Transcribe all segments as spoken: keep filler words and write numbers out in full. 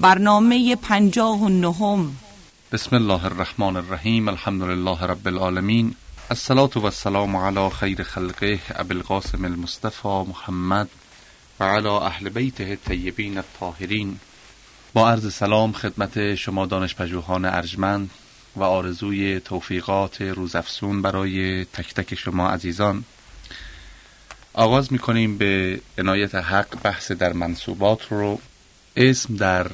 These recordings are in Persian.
برنامه پنجاه و نهم. بسم الله الرحمن الرحیم. الحمد لله رب العالمین. الصلاة و السلام علی خیر خلقه ابی القاسم المصطفى محمد و علی اهل بیته الطیبین الطاهرین. با عرض سلام خدمت شما دانشپژوهان ارجمند و آرزوی توفیقات روزافزون برای تک تک شما عزیزان، آغاز می‌کنیم به عنایت حق بحث در منصوبات رو. اسم در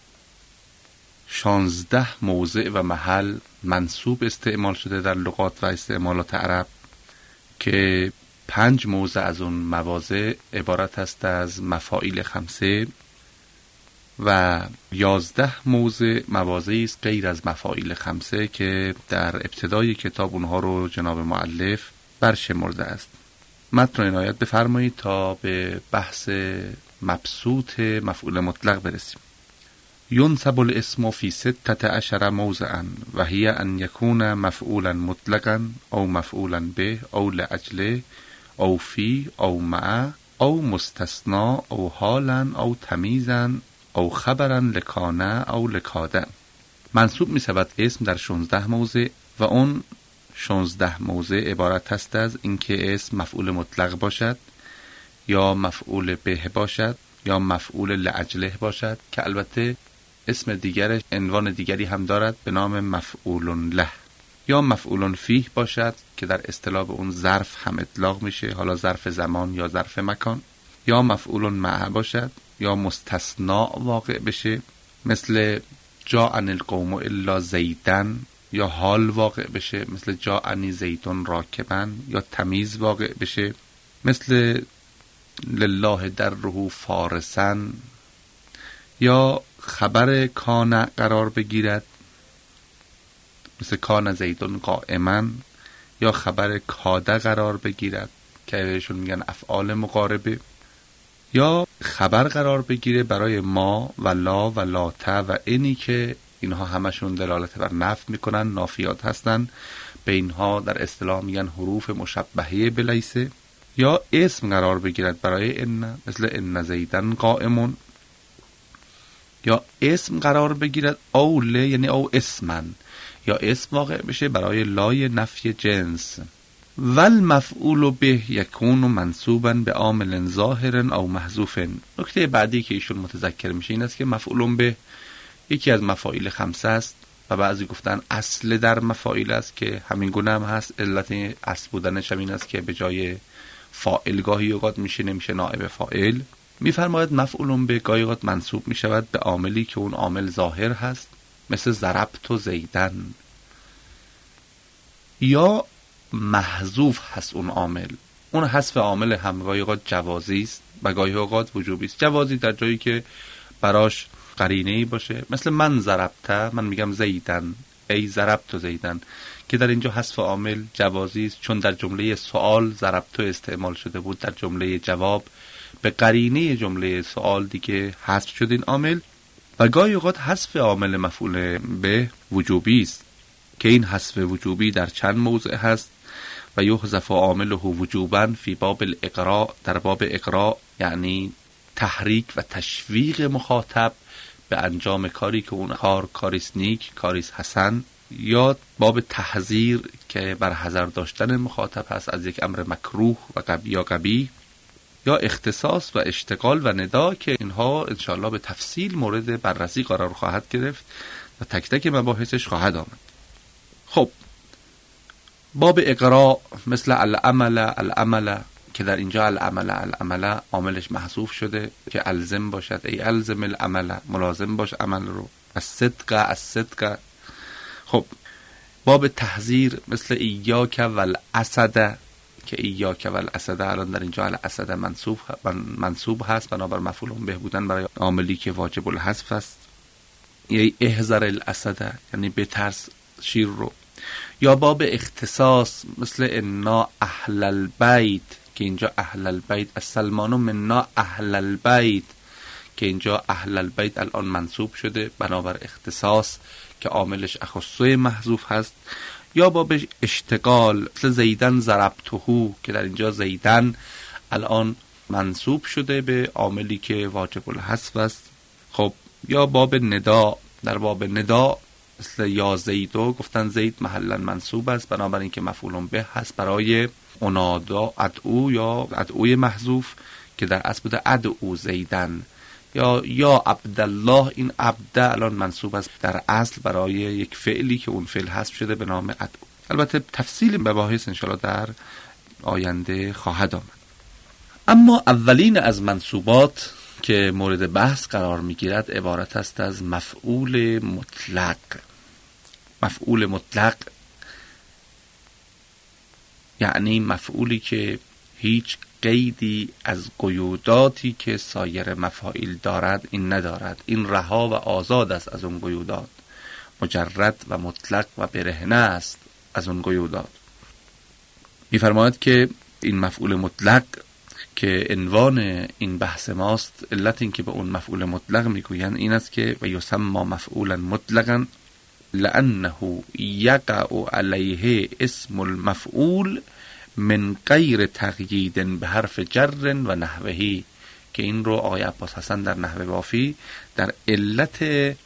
شانزده موضع و محل منصوب استعمال شده در لغات و استعمالات عرب که پنج موضع از اون مواضع عبارت است از مفاعیل خمسه و یازده موضع مواضعی است غیر از مفاعیل خمسه که در ابتدای کتاب اونها رو جناب مؤلف برشمرده است. متن عنایت بفرمایید تا به بحث مبسوط مفعول مطلق برسیم. ینصب الاسم فی ستة عشر موضعا و هی ان یکون مفعولا مطلقا او مفعولا به او لاجله او فی او مع او مستثنا او حالا او تمیزا او خبرا لکانه او لکاده. منصوب می شود اسم در شانزده موضع و اون شانزده موضع عبارت است از اینکه اسم مفعول مطلق باشد یا مفعول به باشد یا مفعول لاجله باشد که البته اسم دیگرش عنوان دیگری هم دارد به نام مفعول له، یا مفعول فیه باشد که در اصطلاح به اون ظرف هم اطلاق میشه، حالا ظرف زمان یا ظرف مکان، یا مفعول مع باشد یا مستثنا واقع بشه مثل جاءنی القوم الا زیدن، یا حال واقع بشه مثل جاءنی زیدون راکبا، یا تمیز واقع بشه مثل لله دره فارسا، یا خبر کان قرار بگیرد مثل کان زیدون قائما، یا خبر کاده قرار بگیرد که بهشون میگن افعال مقاربه، یا خبر قرار بگیره برای ما و لا و لاته و اینی که اینها همشون دلالت بر نفی میکنن، نافیات هستن، به اینها در اصطلاح میگن حروف مشبهه بلیسه، یا اسم قرار بگیرد برای ان مثل ان زیدن قائمون، یا اسم قرار بگیرد او ل یعنی او اسمن، یا اسم واقع بشه برای لای نفی جنس. والمفعول به یکون منصوبا به عامل ظاهر او محذوف. نکته بعدی که ایشون متذکر میشه این است که مفعول به یکی از مفاعیل خمسه است و بعضی گفتن اصل در مفاعیل است که همین گونه هم هست. علت اصل بودنش همین است که به جای فاعل گاهی اوقات میشه نمیشه نائب فاعل. میفرماید مفعول به گاهی اوقات منصوب میشود به عاملی که اون عامل ظاهر هست مثل ضربت و زیدن، یا محذوف هست اون عامل. اون حذف عامل هم گاهی اوقات جوازی است و گاهی اوقات وجوبی است. جوازی در جایی که براش قرینه‌ای باشه مثل من ضربت، من میگم زیدن ای ضربت و زیدن، که در اینجا حذف عامل جوازی است چون در جمله سوال ضربت استعمال شده بود، در جمله جواب به قرینه جمله سوال دیگه حذف شد این عامل. و گاهی اوقات حذف عامل مفعول به وجوبی است که این حذف وجوبی در چند موضع هست. و یحذف عامله وجوبا فی باب الاقراء، در باب اقراء یعنی تحریک و تشویق مخاطب به انجام کاری که اون کار کاریس نیک، کاریس حسن، یا باب تحذیر که بر حذر داشتن مخاطب هست از یک امر مکروه و قبیح یا قبیح، یا اختصاص و اشتغال و ندا که اینها انشاءالله به تفصیل مورد بررسی قرار خواهد گرفت و تک تک مباحثش خواهد آمد. خب باب اقراء مثل العمل العمل که در اینجا العمل العمل عاملش محذوف شده که الزم باشد، ای الزم العمل، ملازم باش عمل رو. الصدق الصدق. خب باب تحذیر مثل ایاک والاسد که ایاک والاسد الان در اینجا الاسد منصوب منصوب هست بنابر مفعول به بودن برای عاملی که واجب الحذف است. ای احذر الاسد یعنی بترس شیر رو. یا باب اختصاص مثل انا اهل البیت که اینجا اهل البیت السلمان منا اهل البیت که اینجا اهل البیت الان منصوب شده بنابر اختصاص که عاملش اخصه محذوف هست. یا باب اشتغال مثل زیدن ضربته که در اینجا زیدن الان منصوب شده به عاملی که واجب الحذف است. خب یا باب ندا، در باب ندا مثل یا زیدو گفتن زید محلا منصوب است، بنابراین که مفعول به هست برای انادا ادعو یا ادعوی محذوف که در اصل بوده ادعو زیدن. یا یا عبدالله، این عبد الان منصوب است در اصل برای یک فعلی که اون فعل حذف شده به نام ادعو. البته تفصیل مباحث انشاءالله در آینده خواهد آمد. اما اولین از منصوبات که مورد بحث قرار میگیرد عبارت است از مفعول مطلق. مفعول مطلق یعنی مفعولی که هیچ قیدی از قیوداتی که سایر مفاعیل دارد این ندارد، این رها و آزاد است از اون قیودات، مجرد و مطلق و برهنه است از اون قیودات. می‌فرماید که این مفعول مطلق که عنوان این بحث ماست، علت این که به اون مفعول مطلق میگویند این است که و یسمى مفعولا مطلقا لانه یقع علیه اسم المفعول من غیر تقیید به حرف جر و نحوهی، که این رو آقای عباس حسن در نحو وافی در علت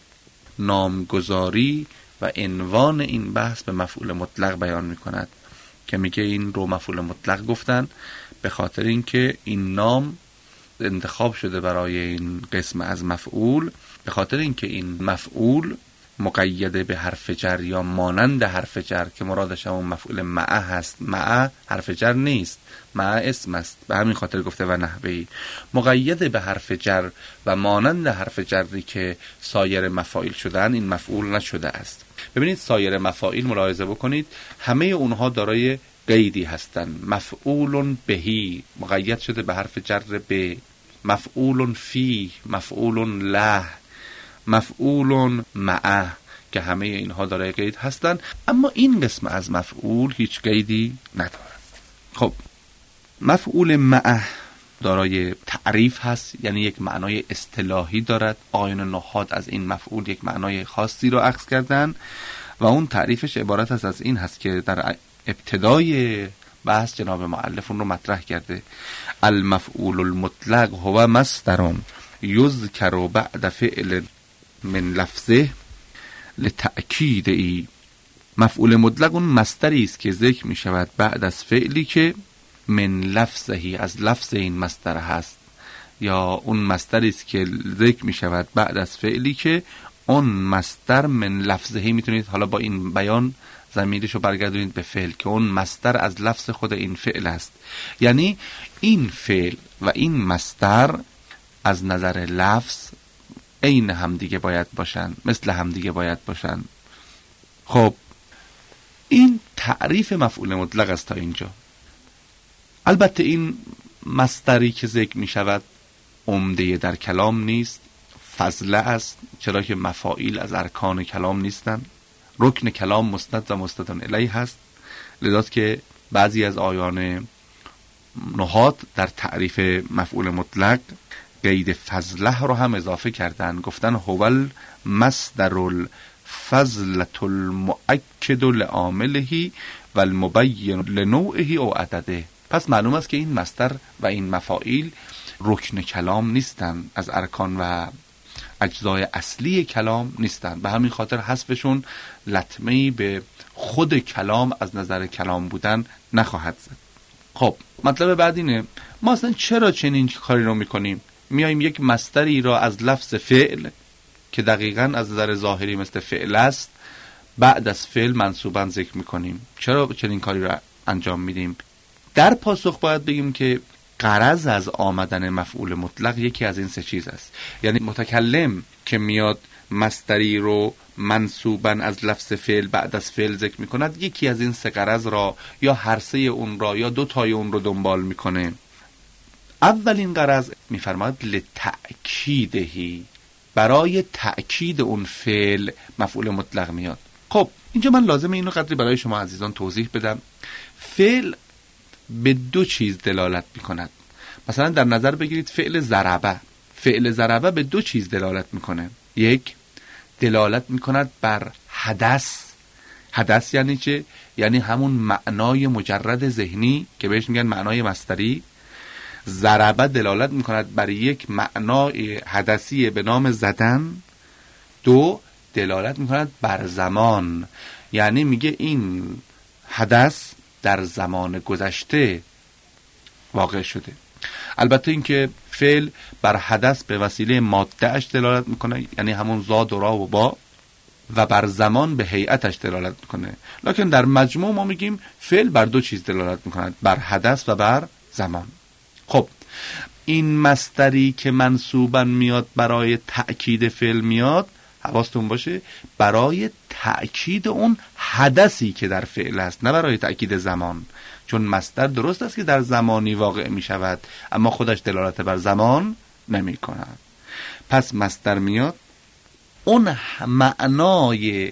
نامگذاری و عنوان این بحث به مفعول مطلق بیان میکند که میگه این رو مفعول مطلق گفتن به خاطر اینکه این نام انتخاب شده برای این قسم از مفعول، به خاطر اینکه این مفعول مقیده به حرف جر یا مانند حرف جر که مرادش همون مفعول معه هست. معه حرف جر نیست، معه اسم است، به همین خاطر گفته و نحوهی مقیده به حرف جر و مانند حرف جری که سایر مفاعیل شدن این مفعول نشده است. ببینید سایر مفاعیل ملاحظه بکنید همه اونها دارای قیدی هستن. مفعول بهی مقید شده به حرف جر به، مفعول فی، مفعول له، مفعول معه که همه اینها دارای قید هستن، اما این قسم از مفعول هیچ قیدی ندارد. خب مفعول معه دارای تعریف هست، یعنی یک معنای اصطلاحی دارد. آیون نحات از این مفعول یک معنای خاصی رو اخذ کردن و اون تعریفش عبارت است از این هست که در ابتدای بحث جناب مؤلف اون رو مطرح کرده. المفعول المطلق هو مصدر یذکر بعد فعل من لفظه لتأکید ای. مفعول مطلق اون مصدری است که ذکر می شود بعد از فعلی که من لفظهی از لفظ این مصدر هست، یا اون مصدری است که ذکر می شود بعد از فعلی که اون مصدر من لفظهی. میتونید حالا با این بیان ضمیرشو برگردونید به فعل که اون مصدر از لفظ خود این فعل است، یعنی این فعل و این مصدر از نظر لفظ عین همدیگه باید باشن، مثل همدیگه باید باشن. خب این تعریف مفعول مطلق است تا اینجا. البته این مصدری که ذکر می شود عمده در کلام نیست، فضله است، چرا که مفاعیل از ارکان کلام نیستن. رکن کلام مستند و مستندن الیه هست، لذاست که بعضی از آیان نحات در تعریف مفعول مطلق قید فضله رو هم اضافه کردن، گفتن هو المصدر الفضلة المؤکد لعامله و المبین لنوعه او عدده. پس معلوم است که این مصدر و این مفاعیل رکن کلام نیستن، از ارکان و اجزای اصلی کلام نیستن، به همین خاطر حذفشون لطمه‌ای به خود کلام از نظر کلام بودن نخواهد زد. خب مطلب بعد اینه ما اصلا چرا چنین کاری رو میکنیم؟ میایم یک مصدری را از لفظ فعل که دقیقاً از نظر ظاهری مثل فعل است بعد از فعل منصوباً ذکر میکنیم. چرا چنین کاری را انجام میدیم؟ در پاسخ باید بگیم که غرض از آمدن مفعول مطلق یکی از این سه چیز است. یعنی متکلم که میاد مصدری رو منصوباً از لفظ فعل بعد از فعل ذکر میکند، یکی از این سه غرض را یا هر سه اون را یا دو تای اون رو دنبال میکنه. اولین غرض میفرماید لتأکیدهی، برای تأکید اون فعل مفعول مطلق میاد. خب اینجا من لازمه اینو قدری برای شما عزیزان توضیح بدم. فعل به دو چیز دلالت میکند. مثلا در نظر بگیرید فعل ضربه. فعل ضربه به دو چیز دلالت میکنه. یک، دلالت میکند بر حدث. حدث یعنی چه؟ یعنی همون معنای مجرد ذهنی که بهش میگن معنای مصدری. ضربه دلالت میکند بر یک معنای حدثی به نام زدن دو، دلالت میکند بر زمان، یعنی میگه این حدث در زمان گذشته واقع شده. البته اینکه فعل بر حدث به وسیله ماده‌اش دلالت میکنه، یعنی همون زاد و را و با، و بر زمان به هیئتش دلالت میکنه. لکن در مجموع ما میگیم فعل بر دو چیز دلالت میکند، بر حدث و بر زمان. خب این مصدری که منصوبا میاد برای تأکید فعل میاد، حواستون باشه برای تأکید اون حدثی که در فعل است، نه برای تأکید زمان. چون مصدر درست است که در زمانی واقع می شود اما خودش دلالت بر زمان نمی کند. پس مصدر میاد اون معنای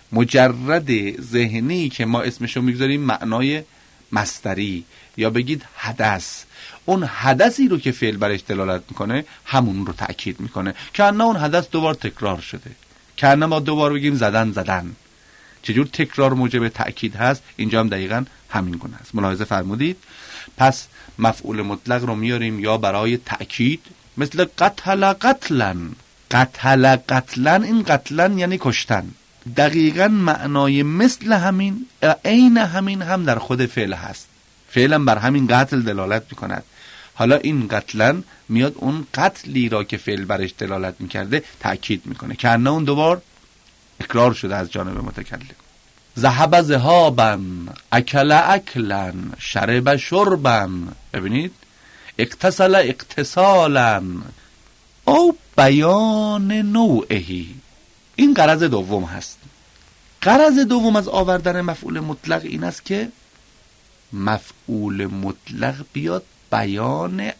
مجرد ذهنی که ما اسمشو میگذاریم معنای مصدری یا بگید حدث، اون حدثی رو که فعل برش دلالت میکنه همون رو تأکید میکنه، که انا اون حدث دوبار تکرار شده، که انا ما دوبار بگیم زدن زدن. چجور تکرار موجب تأکید هست، اینجا هم دقیقاً همین گونه است. ملاحظه فرمودید؟ پس مفعول مطلق رو میاریم یا برای تأکید، مثل قتل قتلا. قتل قتلا، این قتلا یعنی کشتن. دقیقاً معنای مثل همین، عین همین هم در خود فعل هست. فعلا بر همین قتل دلالت میکند. حالا این قتلا میاد اون قتلی را که فعل برش دلالت میکرده تأکید میکنه، که انا اون دوبار اقرار شده از جانب متکلم. ذهب ذهابا، اکل اکلا، شرب شربا. ببینید، اغتسل اغتسالا، او بیان نوعهی. این غرض دوم هست. غرض دوم از آوردن مفعول مطلق این است که مفعول مطلق بیاد بیان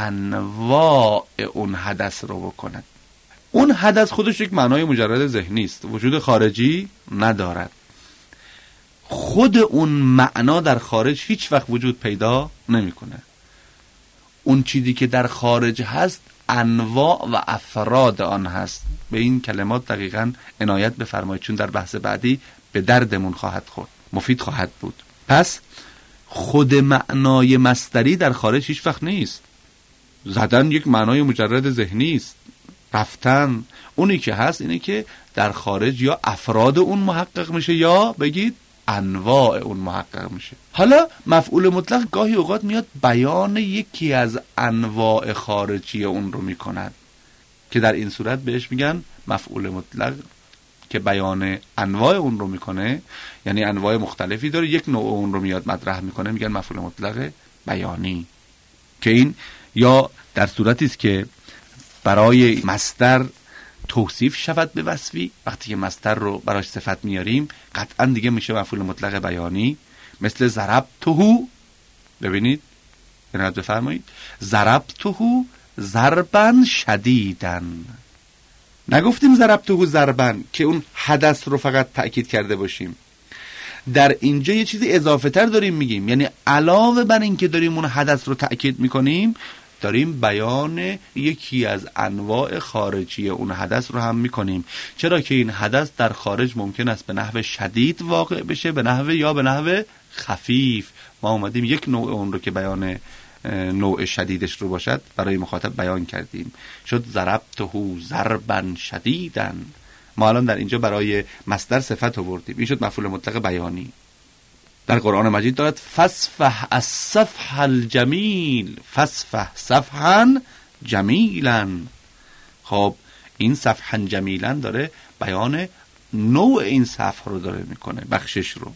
انواع اون حدث رو بکند. اون حدث خودش یک معنای مجرد ذهنی است، وجود خارجی ندارد. خود اون معنا در خارج هیچ وقت وجود پیدا نمیکنه. اون چیزی که در خارج هست انواع و افراد آن هست. به این کلمات دقیقاً عنایت بفرمایید، چون در بحث بعدی به دردمون خواهد خورد، مفید خواهد بود. پس خود معنای مصدری در خارج هیچ وقت نیست. زدن یک معنای مجرد ذهنی است. رفتن، اونی که هست اینه که در خارج یا افراد اون محقق میشه یا بگید انواع اون محقق میشه. حالا مفعول مطلق گاهی اوقات میاد بیان یکی از انواع خارجی اون رو میکند، که در این صورت بهش میگن مفعول مطلق که بیان انواع اون رو میکنه، یعنی انواع مختلفی داره، یک نوع اون رو میاد مطرح میکنه، میگن مفعول مطلق بیانی. که این یا در صورتی است که برای مصدر توصیف شود به وصفی، وقتی که مصدر رو براش صفت میاریم قطعا دیگه میشه مفعول مطلق بیانی، مثل ضربته. ببینید، عنایت بفرمایید، ضربته ضربا شدیدن. نگفتیم ضربته ضربا که اون حدث رو فقط تأکید کرده باشیم. در اینجا یه چیزی اضافه تر داریم میگیم، یعنی علاوه بر این که داریم اون حدث رو تأکید میکنیم، داریم بیان یکی از انواع خارجی اون حدث رو هم میکنیم. چرا که این حدث در خارج ممکن است به نحو شدید واقع بشه، به نحو یا به نحو خفیف. ما اومدیم یک نوع اون رو که بیان نوع شدیدش رو باشد برای مخاطب بیان کردیم، شد ضربته ضربا شدیدا. ما الان در اینجا برای مصدر صفت آوردیم، این شد مفعول مطلق بیانی. در قرآن مجید دارد فصفح الصفح الجمیل، فصفح صفحا جمیلا. خب این صفحا جمیلا داره بیان نوع این صفح رو داره میکنه، بخشش رو.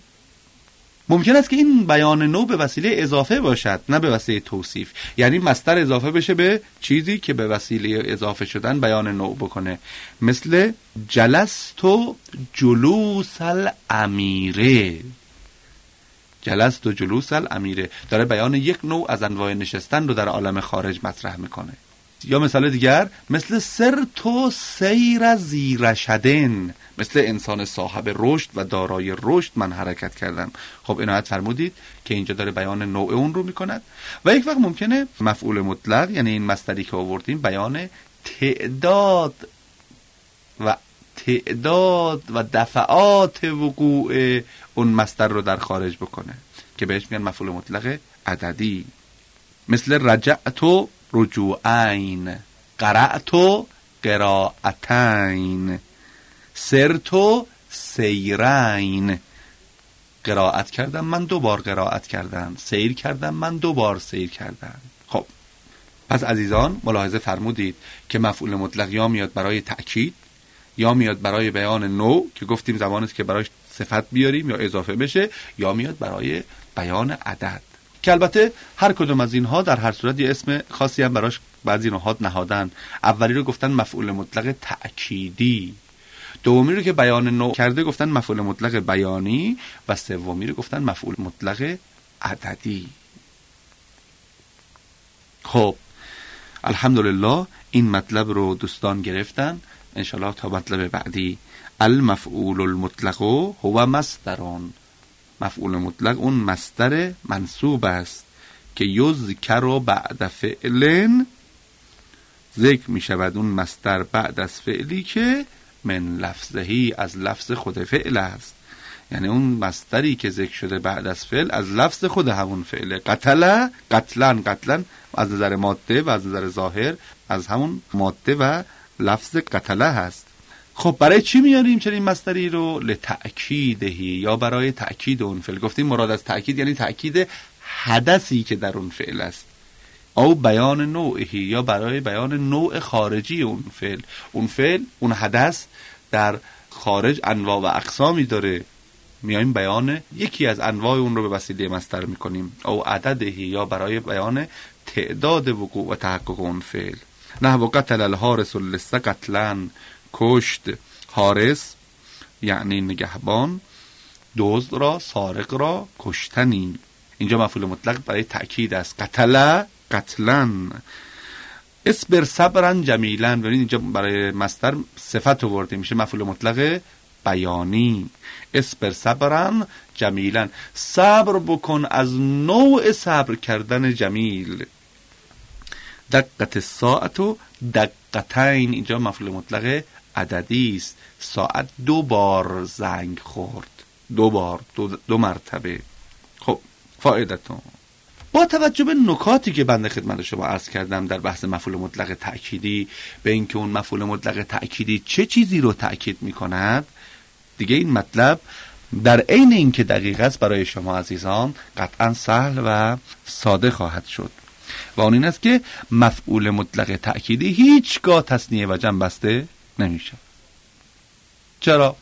ممکن است که این بیان نوع به وسیله اضافه باشد، نه به وسیله توصیف، یعنی مصدر اضافه بشه به چیزی که به وسیله اضافه شدن بیان نوع بکنه، مثل جلست و جلوس الامیره. جلست و جلوس الامیره داره بیان یک نوع از انواع نشستن رو در عالم خارج مطرح میکنه. یا مثال دیگر، مثل سرت و سیر زیرشدن، مثل انسان صاحب رشد و دارای رشد من حرکت کردم. خب عنایت فرمودید که اینجا داره بیان نوع اون رو میکند. و یک وقت ممکنه مفعول مطلق، یعنی این مصدری که آوردیم، بیان تعداد و تعداد و دفعات وقوع اون مصدر رو در خارج بکنه، که بهش میگن مفعول مطلق عددی. مثل رجعت و رجوعین، قرأت و قراءتین. سرتو سیرین، قرائت کردم من دو بار قرائت کردم، سیر کردم من دو بار سیر کردم. خب پس عزیزان ملاحظه فرمودید که مفعول مطلق یا میاد برای تأکید یا میاد برای بیان نوع که گفتیم زمانی است که برای صفت بیاریم یا اضافه بشه، یا میاد برای بیان عدد که البته هر کدوم از اینها در هر صورت یه اسم خاصی هم براش بعضی نهاد نهادن. اولی رو گفتن مفعول مطلق تأکیدی، دومی رو که بیان نوع کرده گفتن مفعول مطلق بیانی و سومی رو گفتن مفعول مطلق عددی. خب الحمدلله این مطلب رو دوستان گرفتن. انشالله تا مطلب بعدی. المفعول المطلق هو مصدرون، مفعول مطلق اون مصدر منصوب است که یذکر بعد فعلن، ذکر می شود اون مصدر بعد از فعلی که من لفظهی از لفظ خود فعل است. یعنی اون مصدری که ذکر شده بعد از فعل از لفظ خود همون فعل. قتل قتلن، قتلن از نظر ماده و از نظر ظاهر از همون ماده و لفظ قتله هست. خب برای چی میاریم چنین مصدری رو؟ لتأکیدهی، یا برای تأکید اون فعل. گفتیم مراد از تأکید یعنی تأکید حدثی که در اون فعل است، او بیان نوعهی، یا برای بیان نوع خارجی اون فعل. اون فعل اون حدث در خارج انواع و اقسامی داره، میایم بیان یکی از انواع اون رو به وسیله مصدر میکنیم. او عددهی، یا برای بیان تعداد وقوع و تحقق اون فعل. نحو قتل الحارس اللص قتلن، کشت حارس یعنی نگهبان دزد را، سارق را کشتنی. اینجا مفعول مطلق برای تأکید است. قتل قتلن. اصبر صبرا جمیلا، ببینید اینجا برای مصدر صفت آورده میشه مفعول مطلق بیانی. اصبر صبرا جمیلا، صبر بکن از نوع صبر کردن جمیل. دقت الساعت و دقتین، اینجا مفعول مطلق عددی است. ساعت دو بار زنگ خورد، دو بار، دو, دو مرتبه. خب فایدتون با توجه به نکاتی که بنده خدمت شما عرض کردم در بحث مفعول مطلق تأکیدی، به اینکه اون مفعول مطلق تأکیدی چه چیزی رو تأکید می‌کند، دیگه این مطلب در عین اینکه دقیق است برای شما عزیزان قطعا سهل و ساده خواهد شد. و اون این است که مفعول مطلق تأکیدی هیچگاه تثنیه و جمع بسته نمیشه. چرا؟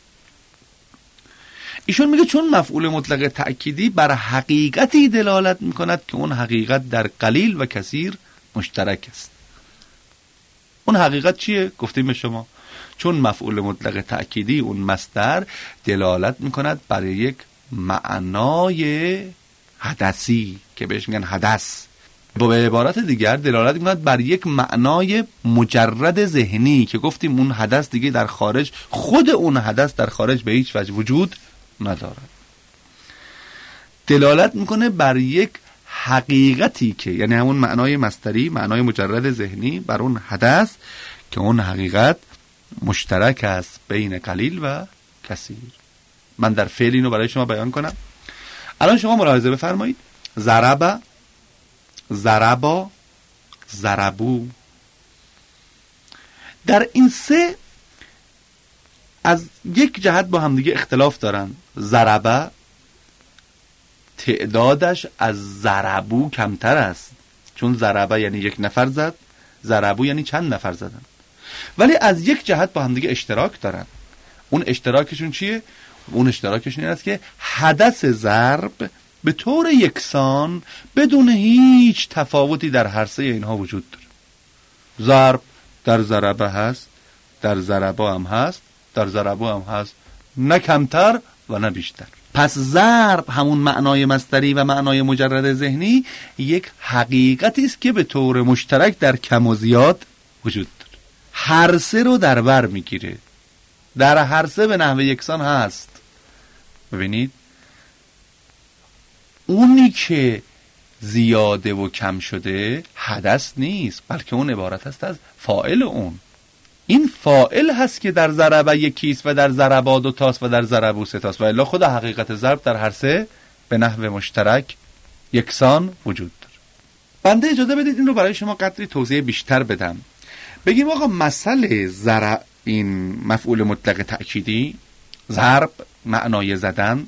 ایشون میگه چون مفعول مطلق تأکیدی بر حقیقتی دلالت میکند که اون حقیقت در قلیل و کثیر مشترک است. اون حقیقت چیه؟ گفتیم به شما چون مفعول مطلق تأکیدی اون مصدر دلالت میکند بر یک معنای حدثی که بهش میگن حدث، با عبارت دیگر دلالت میکند بر یک معنای مجرد ذهنی که گفتیم اون حدث دیگه در خارج، خود اون حدث در خارج به هیچ وجه وجود ندارد. دلالت میکنه بر یک حقیقتی که یعنی همون معنای مصدری، معنای مجرد ذهنی بر اون حدث که اون حقیقت مشترک است بین قلیل و کثیر. من در فعل اینو برای شما بیان کنم. الان شما ملاحظه بفرمایید. ضرب، ضربا، ضربو، در این سه از یک جهت با هم دیگه اختلاف دارن. ضربه تعدادش از ضربو کمتر است، چون ضربه یعنی یک نفر زد، ضربو یعنی چند نفر زدن، ولی از یک جهت با هم دیگه اشتراک دارن. اون اشتراکشون چیه؟ اون اشتراکشون این است که حدث ضرب به طور یکسان بدون هیچ تفاوتی در هر سه اینها وجود داره. ضرب در ضربه هست، در ضربه هم هست، در ضربه هم هست، نه کمتر و نه بیشتر. پس ضرب همون معنای مصدری و معنای مجرد ذهنی یک حقیقتی است که به طور مشترک در کم و زیاد وجود داره. هر سه رو در بر میگیره، در هر سه به نحو یکسان هست. ببینید اونی که زیاده و کم شده حدث نیست، بلکه اون عبارت است از فاعل اون. این فاعل هست که در ضربه یکیست و در ضربا دو تاست و در ضربو سه تاست، و الا خود حقیقت ضرب در هر سه به نحو مشترک یکسان وجود داره. بنده اجازه بدید این رو برای شما قدری توضیح بیشتر بدم. بگیم آقا مثل ضرب این مفعول مطلق تأکیدی، ضرب معنای زدن،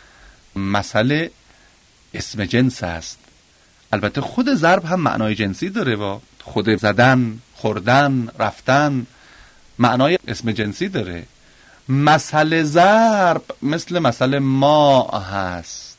مثل اسم جنس است. البته خود ضرب هم معنای جنسی داره، و خود زدن، خوردن، رفتن معنای اسم جنسی داره. مثل ضرب مثل مثل ما هست.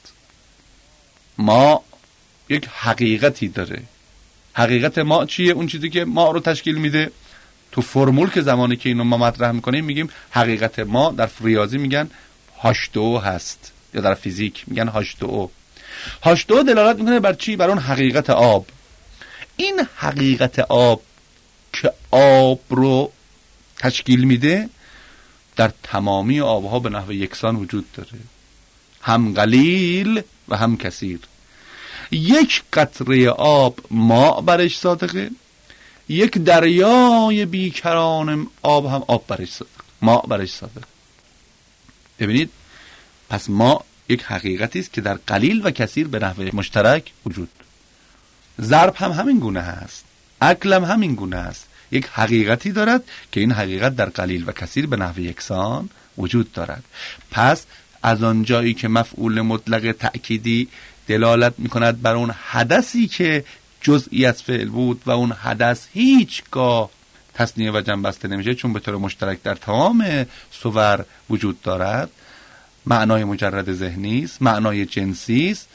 ما یک حقیقتی داره. حقیقت ما چیه؟ اون چیزی که ما رو تشکیل میده. تو فرمول که زمانی که اینو ما مطرح میکنیم میگیم حقیقت ما، در ریاضی میگن هاش دو هست، یا در فیزیک میگن هاش دو. هاش دو دلالت میکنه بر چی؟ بر اون حقیقت آب. این حقیقت آب که آب رو تشکیل میده در تمامی آبها به نحو یکسان وجود داره، هم قلیل و هم کثیر. یک قطره آب ماء برش صادقه، یک دریای بیکران آب هم آب برش صادق، ماء برش صادق. ببینید، پس ماء یک حقیقتی است که در قلیل و کثیر به نحو مشترک وجود. ضرب هم همین گونه هست، اکل هم همین گونه است. یک حقیقتی دارد که این حقیقت در قلیل و کثیر به نحو یکسان وجود دارد. پس از آنجایی که مفعول مطلق تأکیدی دلالت می‌کند بر اون حدثی که جزئی از فعل بود و اون حدث هیچگاه تثنیه و جمع بسته نمیشه، چون به طور مشترک در تمام صور وجود دارد، معنای مجرد ذهنی است، معنای جنسی است.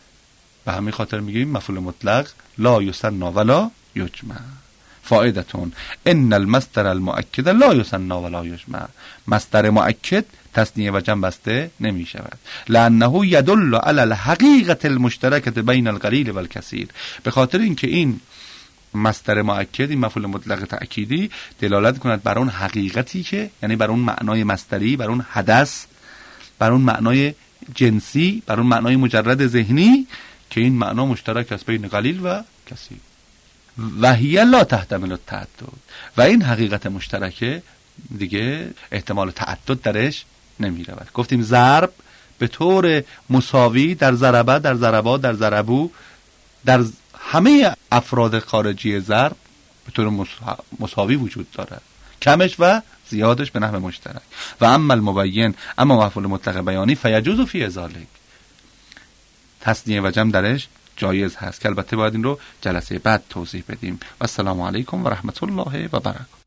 به همین خاطر میگیم مفعول مطلق لا یثنی ولا یجمع. فائدتون ان المصدر المؤکد لا یثنی ولا یجمع. مصدر مؤکد تثنیه و جمع بسته نمی شود. لانه یدل علی الحقیقة المشترکة بین القلیل و الکثیر. به خاطر اینکه این مصدر مؤکد، این مفعول مطلق تأکیدی، دلالت کند بر اون حقیقتی که، یعنی بر اون معنای مصدری، بر اون حدث، بر اون معنای جنسی، بر اون معنای مجرد ذهنی که این معنا مشترک است بین قلیل و کثیر. و هی لا تحتمل التعدد. و این حقیقت مشترکه دیگه احتمال تعدد درش نمی رود. گفتیم ضرب به طور مساوی در ضربه، در ضربا، در ضربو، در همه افراد خارجی ضرب به طور مساوی وجود دارد، کمش و زیادش به نحو مشترک. و اما المبین، اما مفعول مطلق بیانی، فیجوز فی ذلک، تثنیه و جمع درش جایز هست، که البته باید این رو جلسه بعد توضیح بدیم. و السلام علیکم و رحمت الله و برکاته.